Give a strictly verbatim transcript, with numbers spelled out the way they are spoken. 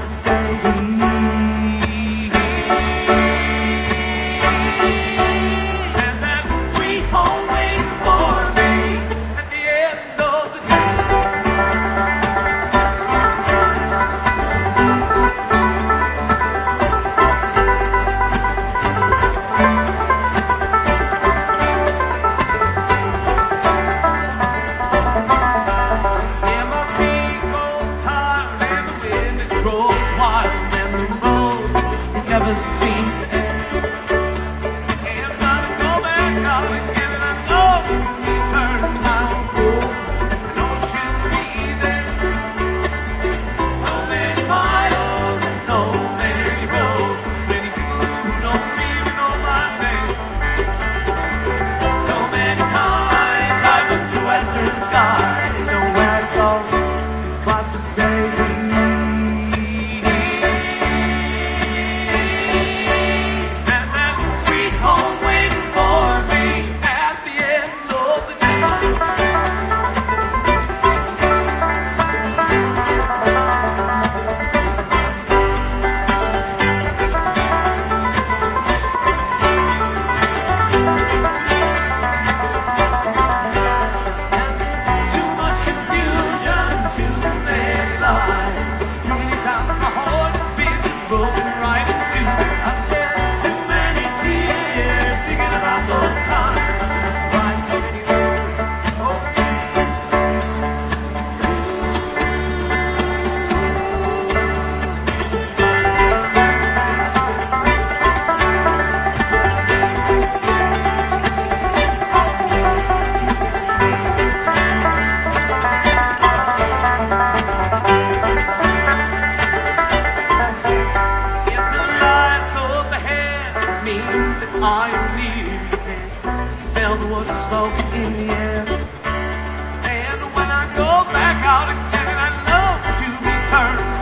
to say. There's that sweet home waiting for me at the end of the day. Yeah, my feet go tired and the wind it grows wild and the road it never seems to end. And I'm gonna go back out again and I know to return my road. I know she'll be there. So many miles and so many roads, many people who don't even know my name. So many times I look to western skies, know where I go is quite the same. There's that sweet home waiting for me at the end of the day. And it's too much confusion, too many lies, too many times my heart has been just broken right in two. I've shed too many tears thinking about those times. Right, too many words. Oh. Yes, the light of the hand means that I am near. You can smell the wood smoke in the air. And when I go back out again, and I love to return